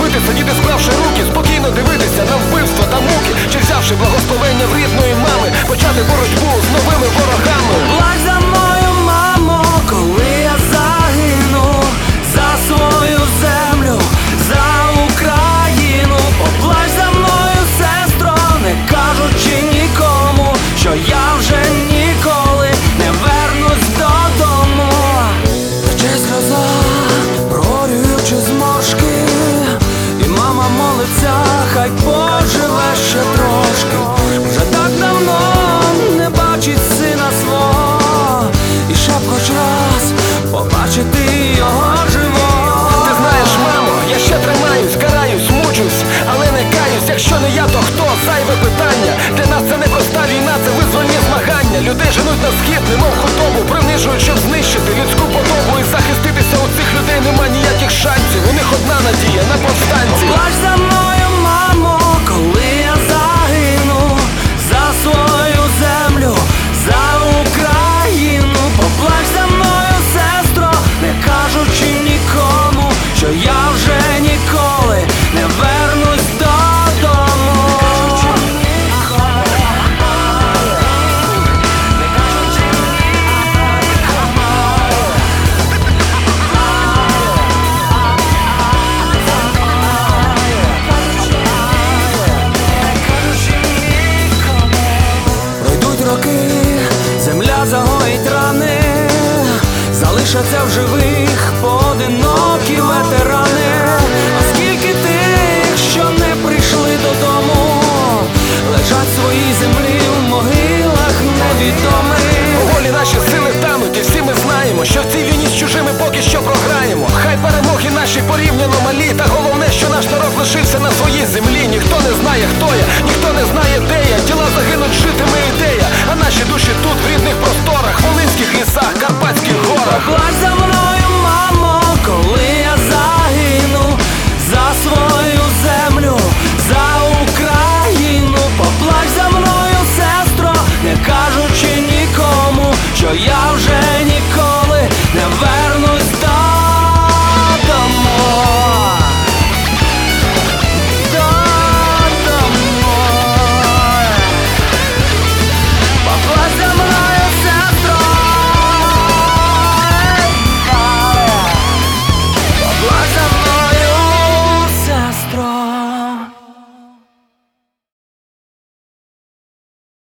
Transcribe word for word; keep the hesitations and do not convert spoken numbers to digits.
жити, сидіти, склавши руки, спокійно дивитися на вбивства та муки, чи взявши благословення в рідної мами, почати боротьбу з новими ворогами. Плач за мною, мамо, коли я загину за свою землю, за Україну. Поплач за мною, сестро, не кажучи нікому, що я вже ніколи не вернусь додому. Тече сльоза, прорюючи зморшки, і мама молиться, хай поживе ще трошки. Вже так давно не бачить сина свого, і ще б хоч раз побачити його живого. Ти знаєш, мамо, я ще тримаюсь, караюсь, мучусь, але не каюсь. Якщо не я, то хто? Зайве питання. Для нас це не проста війна, це визвольні змагання. Людей женуть на схід, немов худобу, принижують, щоб знищити людську подобу. І захиститися у цих людей нема ніяких шансів. У них одна надія на повстанців. Плач за мною, мамо, коли я загину за свою землю, за Україну. Поплач за мною, сестро, не кажучи нікому, що я вже ніколи не вернусь додому. Пройдуть роки, земля загоїть рани, залишаться в живих